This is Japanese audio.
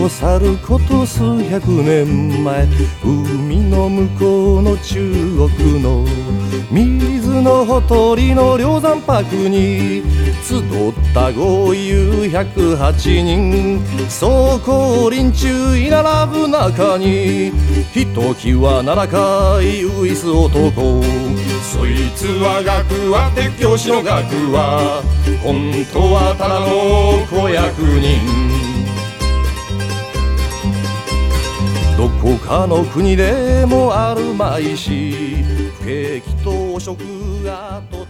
を去ること数百年前、海の向こうの中国の水のほとりの梁山泊に集った豪遊108人、総降臨中居並ぶ中にひときわ名高いウイス男。そいつは学は鉄教師の学は本当はただの子役人。どこかの国でもあるまいし、不景気と汚職が